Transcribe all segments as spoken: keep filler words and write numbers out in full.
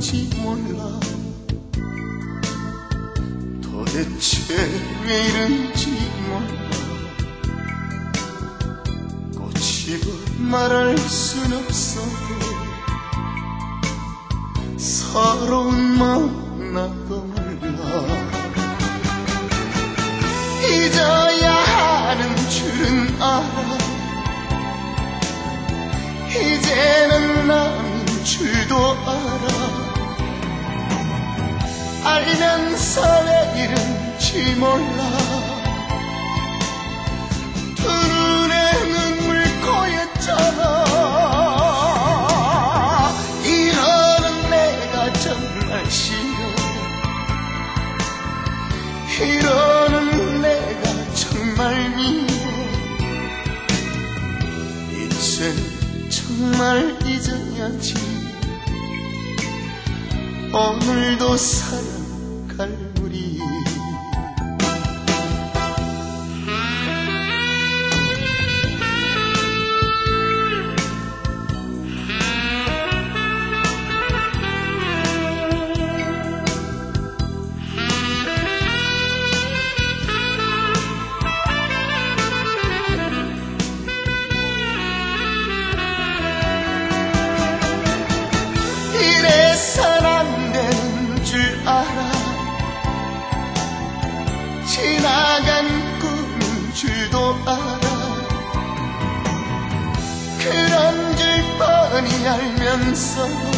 아픈지 몰라. 도대체 왜 이런지 몰라. 꼬치고 말할 순 없어도 서러운 마음 나도 몰라. 잊어야 하는 줄은 알아. 이제는 남인 줄도 알아. 알면서 왜 이런지 몰라. 두 눈에 눈물 고였잖아. 이러는 내가 정말 싫어. 이러는 내가 정말 미워. 이젠 정말 잊어야지. 오늘도 살아갈 우리. 지나간 꿈인 줄도 알아. 그런 줄 뻔히 알면서도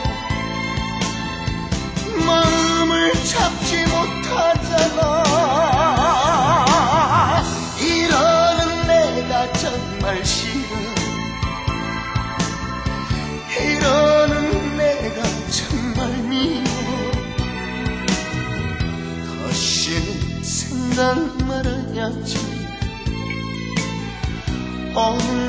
마음을 잡지 못하잖아. 이러는 내가 정말 싫어. 이러는 내가 정말 미워. 다시는 생각 말아야지. 오늘